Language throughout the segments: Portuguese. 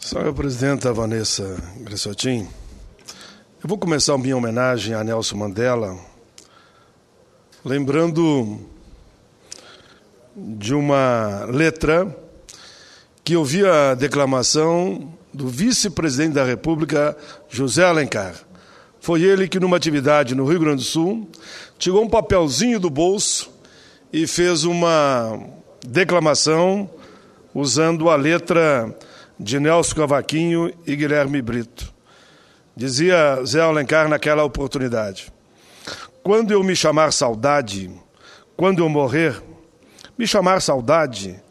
Senhora Presidenta Vanessa Gressotin, eu vou começar a minha homenagem a Nelson Mandela, lembrando de uma letra que eu vi a declamação do vice-presidente da República, José Alencar. Foi ele que, numa atividade no Rio Grande do Sul, tirou um papelzinho do bolso e fez uma declamação usando a letra de Nelson Cavaquinho e Guilherme Brito. Dizia Zé Alencar naquela oportunidade: quando eu me chamar saudade, quando eu morrer, me chamar saudade,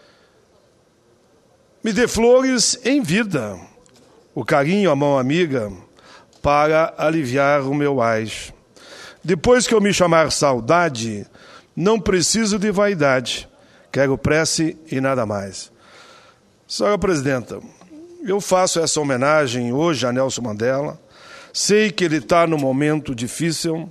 me dê flores em vida, o carinho, a mão amiga, para aliviar o meu ais. Depois que eu me chamar saudade, não preciso de vaidade, quero prece e nada mais. Senhora Presidenta, eu faço essa homenagem hoje a Nelson Mandela. Sei que ele está num momento difícil.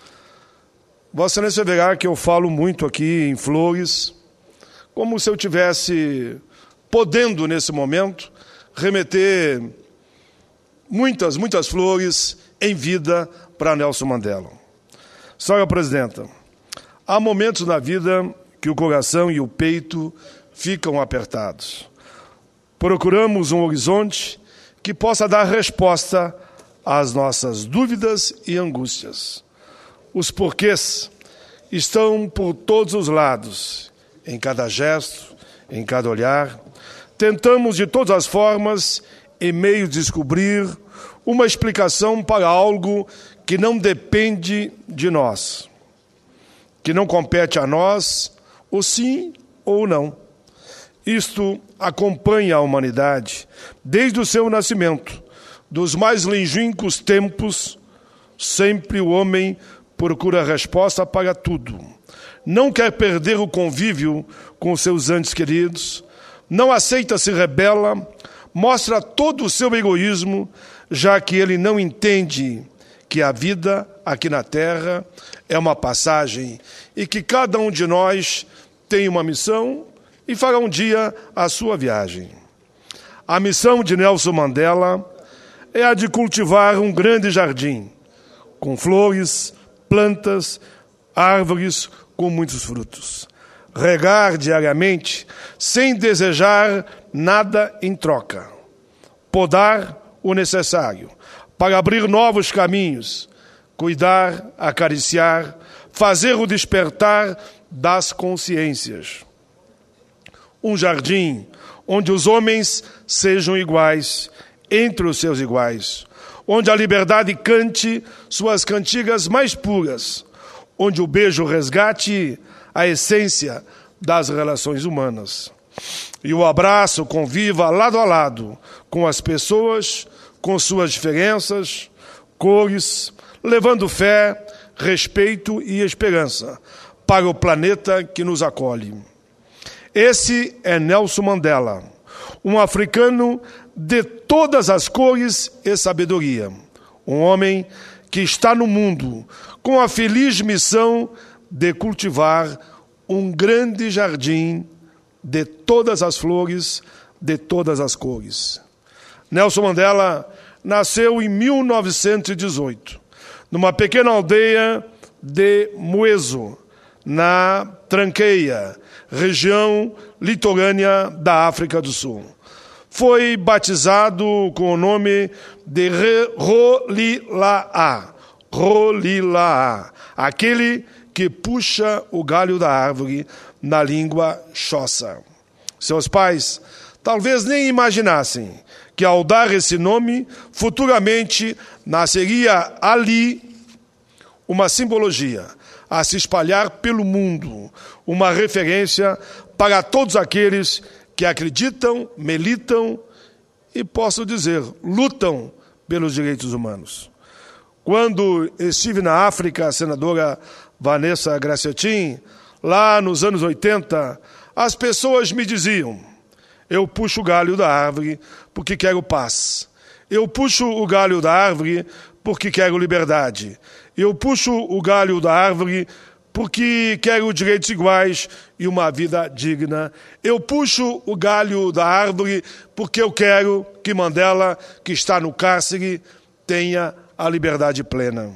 Vossa Excelência verá que eu falo muito aqui em flores, como se eu tivesse podendo, nesse momento, remeter muitas flores em vida para Nelson Mandela. Senhora Presidenta, há momentos na vida que o coração e o peito ficam apertados. Procuramos um horizonte que possa dar resposta às nossas dúvidas e angústias. Os porquês estão por todos os lados, em cada gesto, em cada olhar. Tentamos de todas as formas e meios descobrir uma explicação para algo que não depende de nós, que não compete a nós, ou sim ou não. Isto acompanha a humanidade desde o seu nascimento. Dos mais longínquos tempos, sempre o homem procura resposta para tudo. Não quer perder o convívio com seus entes queridos, não aceita, se rebela, mostra todo o seu egoísmo, já que ele não entende que a vida aqui na Terra é uma passagem e que cada um de nós tem uma missão e fará um dia a sua viagem. A missão de Nelson Mandela é a de cultivar um grande jardim, com flores, plantas, árvores com muitos frutos. Regar diariamente, sem desejar nada em troca. Podar o necessário, para abrir novos caminhos. Cuidar, acariciar, fazer o despertar das consciências. Um jardim onde os homens sejam iguais, entre os seus iguais. Onde a liberdade cante suas cantigas mais puras. Onde o beijo resgate a essência das relações humanas. E o abraço conviva lado a lado com as pessoas, com suas diferenças, cores, levando fé, respeito e esperança para o planeta que nos acolhe. Esse é Nelson Mandela, um africano de todas as cores e sabedoria. Um homem que está no mundo com a feliz missão de cultivar um grande jardim de todas as flores, de todas as cores. Nelson Mandela nasceu em 1918, numa pequena aldeia de Mweso, na Tranqueia, região litorânea da África do Sul. Foi batizado com o nome de Rolilaá, aquele que puxa o galho da árvore na língua Xhosa. Seus pais talvez nem imaginassem que ao dar esse nome, futuramente nasceria ali uma simbologia a se espalhar pelo mundo, uma referência para todos aqueles que acreditam, militam e, posso dizer, lutam pelos direitos humanos. Quando estive na África, a senadora Vanessa Gressotin, lá nos anos 80, as pessoas me diziam: eu puxo o galho da árvore porque quero paz. Eu puxo o galho da árvore porque quero liberdade. Eu puxo o galho da árvore porque quero direitos iguais e uma vida digna. Eu puxo o galho da árvore porque eu quero que Mandela, que está no cárcere, tenha a liberdade plena.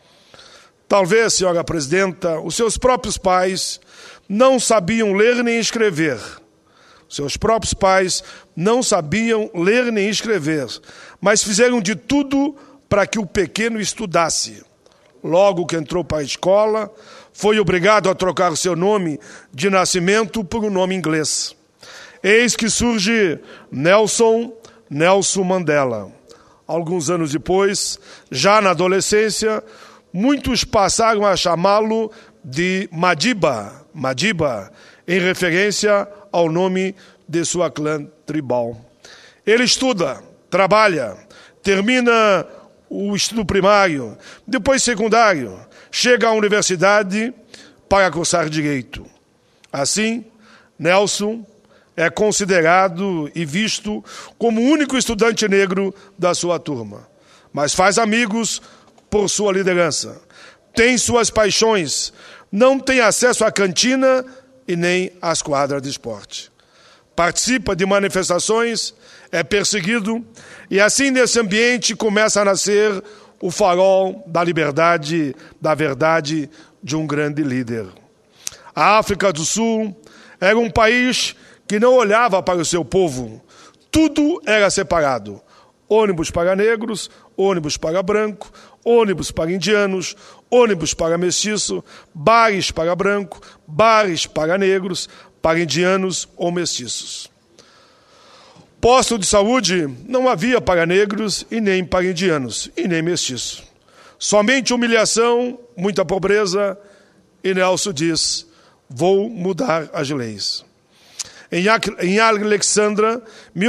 Talvez, senhora presidenta, os seus próprios pais não sabiam ler nem escrever. Seus próprios pais não sabiam ler nem escrever, mas fizeram de tudo para que o pequeno estudasse. Logo que entrou para a escola, foi obrigado a trocar seu nome de nascimento por um nome inglês. Eis que surge Nelson Mandela. Alguns anos depois, já na adolescência, muitos passaram a chamá-lo de Madiba, em referência ao nome de sua clã tribal. Ele estuda, trabalha, termina o estudo primário, depois secundário, chega à universidade para cursar direito. Assim, Nelson é considerado e visto como o único estudante negro da sua turma, mas faz amigos por sua liderança, tem suas paixões, não tem acesso à cantina e nem às quadras de esporte. Participa de manifestações, é perseguido, e assim nesse ambiente começa a nascer o farol da liberdade, da verdade de um grande líder. A África do Sul era um país que não olhava para o seu povo, tudo era separado. Ônibus para negros, ônibus para branco, ônibus para indianos, ônibus para mestiço, bares para branco, bares para negros, para indianos ou mestiços. Posto de saúde não havia para negros e nem para indianos e nem mestiços. Somente humilhação, muita pobreza, e Nelson diz: vou mudar as leis. Em Alexandra,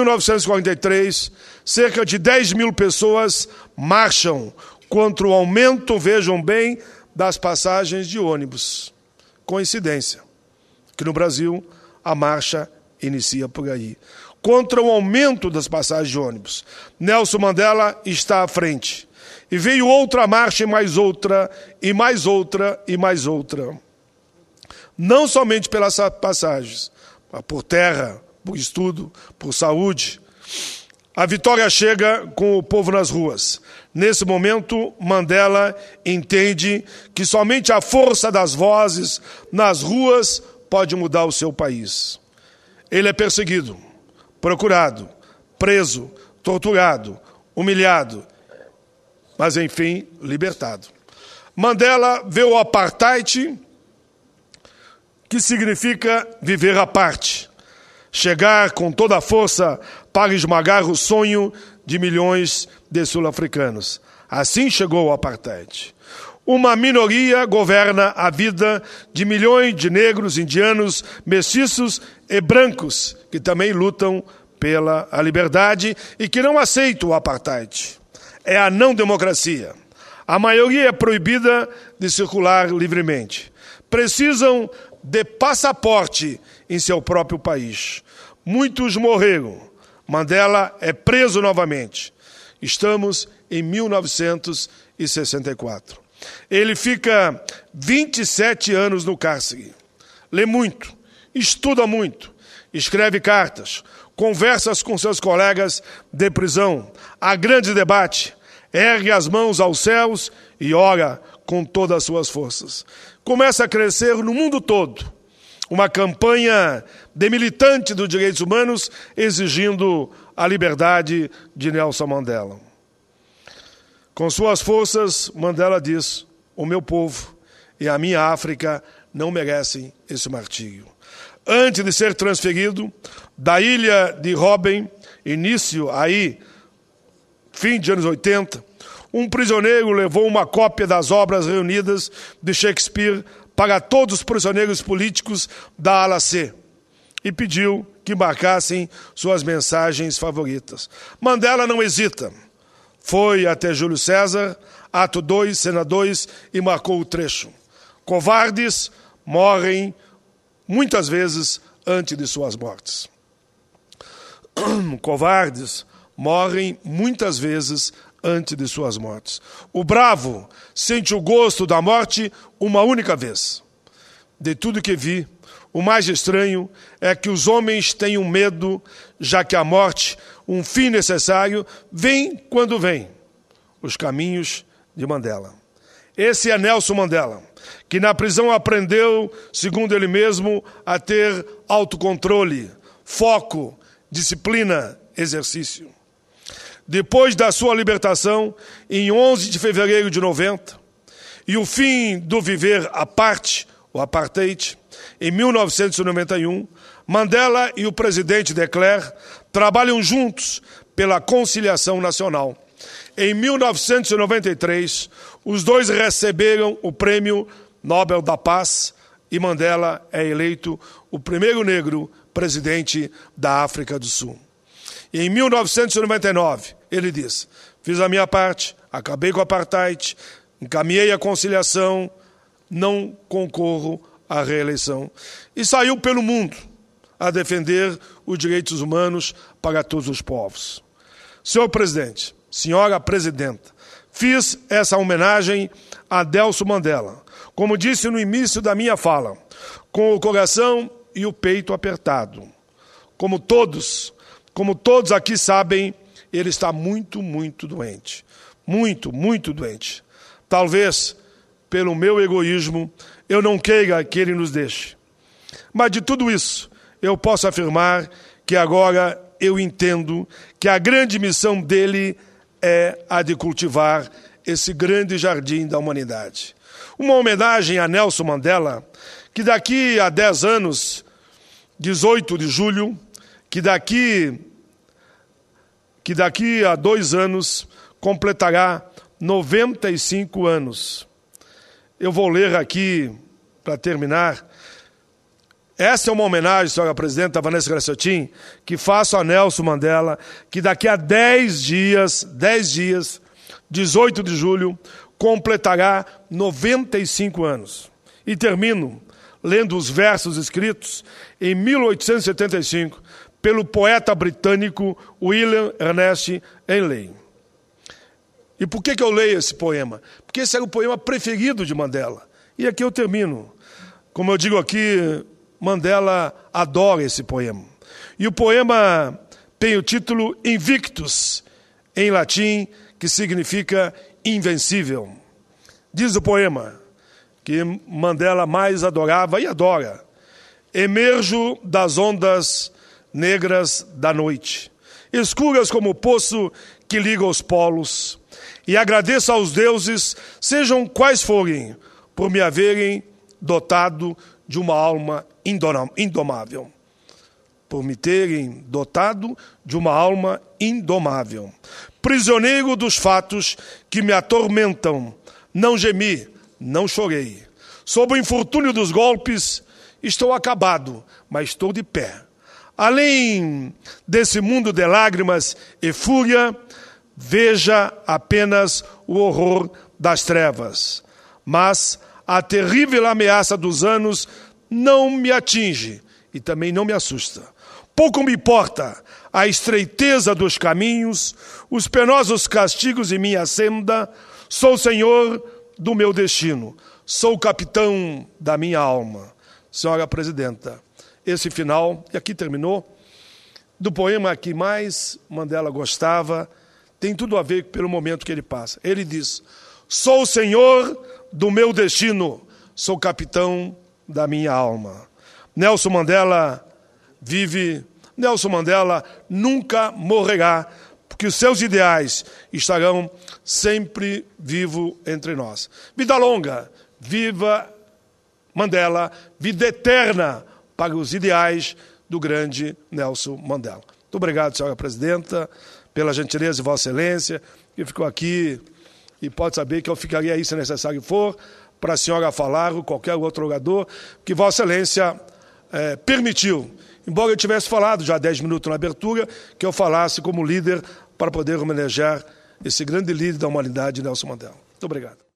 1943, cerca de 10 mil pessoas marcham contra o aumento, vejam bem, das passagens de ônibus. Coincidência que no Brasil a marcha inicia por aí. Contra o aumento das passagens de ônibus. Nelson Mandela está à frente. E veio outra marcha e mais outra, e mais outra, e mais outra. Não somente pelas passagens, mas por terra, por estudo, por saúde. A vitória chega com o povo nas ruas. Nesse momento, Mandela entende que somente a força das vozes nas ruas pode mudar o seu país. Ele é perseguido, procurado, preso, torturado, humilhado, mas enfim, libertado. Mandela vê o apartheid, que significa viver à parte, chegar com toda a força para esmagar o sonho de milhões de sul-africanos. Assim chegou o apartheid. Uma minoria governa a vida de milhões de negros, indianos, mestiços e brancos, que também lutam pela liberdade e que não aceitam o apartheid. É a não-democracia. A maioria é proibida de circular livremente. Precisam de passaporte em seu próprio país. Muitos morreram. Mandela é preso novamente. Estamos em 1964. Ele fica 27 anos no cárcere. Lê muito, estuda muito, escreve cartas, conversa com seus colegas de prisão, há grande debate, ergue as mãos aos céus e ora com todas as suas forças. Começa a crescer no mundo todo uma campanha de militante dos direitos humanos exigindo a liberdade de Nelson Mandela. Com suas forças, Mandela diz: o meu povo e a minha África não merecem esse martírio. Antes de ser transferido da ilha de Robben, início aí, fim de anos 80, um prisioneiro levou uma cópia das obras reunidas de Shakespeare para todos os prisioneiros políticos da ala C e pediu que marcassem suas mensagens favoritas. Mandela não hesita. Foi até Júlio César, ato 2, cena 2, e marcou o trecho. Covardes morrem muitas vezes antes de suas mortes. Covardes morrem muitas vezes antes de suas mortes. O bravo sente o gosto da morte uma única vez. de tudo que vi, o mais estranho é que os homens tenham medo, já que a morte, um fim necessário, vem quando vem. Os caminhos de Mandela. Esse é Nelson Mandela, que na prisão aprendeu, segundo ele mesmo, a ter autocontrole, foco, disciplina, exercício. Depois da sua libertação, em 11 de fevereiro de 90, e o fim do viver à parte, o apartheid, em 1991, Mandela e o presidente de Klerk trabalham juntos pela conciliação nacional. Em 1993, os dois receberam o Prêmio Nobel da Paz e Mandela é eleito o primeiro negro presidente da África do Sul. E em 1999, ele diz: fiz a minha parte, acabei com o apartheid, encaminhei a conciliação, não concorro à reeleição. E saiu pelo mundo a defender os direitos humanos para todos os povos. Senhor presidente, senhora presidenta, fiz essa homenagem a Nelson Mandela, como disse no início da minha fala, com o coração e o peito apertado. Como todos aqui sabem, ele está muito, muito doente. Muito, muito doente. Talvez, pelo meu egoísmo, eu não queira que ele nos deixe. Mas de tudo isso, eu posso afirmar que agora eu entendo que a grande missão dele é a de cultivar esse grande jardim da humanidade. Uma homenagem a Nelson Mandela, que daqui a 10 anos, 18 de julho, que daqui a 2 anos, completará 95 anos. Eu vou ler aqui, para terminar. Essa é uma homenagem, senhora presidenta Vanessa Graciotin, que faço a Nelson Mandela, que daqui a 10 dias, 18 de julho, completará 95 anos. E termino lendo os versos escritos em 1875 pelo poeta britânico William Ernest Henley. E por que eu leio esse poema? Porque esse era o poema preferido de Mandela. E aqui eu termino. Como eu digo aqui, Mandela adora esse poema. E o poema tem o título Invictus, em latim, que significa invencível. Diz o poema que Mandela mais adorava e adora: emerjo das ondas negras da noite, escuras como o poço que liga os polos, e agradeço aos deuses, sejam quais forem, por me haverem dotado de uma alma indomável. Por me terem dotado de uma alma indomável. Prisioneiro dos fatos que me atormentam, não gemi, não chorei. Sob o infortúnio dos golpes, estou acabado, mas estou de pé. Além desse mundo de lágrimas e fúria, veja apenas o horror das trevas. Mas a terrível ameaça dos anos não me atinge e também não me assusta. Pouco me importa a estreiteza dos caminhos, os penosos castigos em minha senda. Sou senhor do meu destino, sou capitão da minha alma. Senhora presidenta, esse final, e aqui terminou, do poema que mais Mandela gostava, tem tudo a ver pelo momento que ele passa. Ele diz: sou senhor do meu destino, sou capitão da minha alma. Nelson Mandela vive, Nelson Mandela nunca morrerá, porque os seus ideais estarão sempre vivos entre nós. Vida longa, viva Mandela, vida eterna para os ideais do grande Nelson Mandela. Muito obrigado, senhora presidenta, pela gentileza de Vossa Excelência, que ficou aqui, e pode saber que eu ficaria aí, se necessário for, para a senhora falar, ou qualquer outro orador, que Vossa Excelência permitiu, embora eu tivesse falado já 10 minutos na abertura, que eu falasse como líder para poder homenagear esse grande líder da humanidade, Nelson Mandela. Muito obrigado.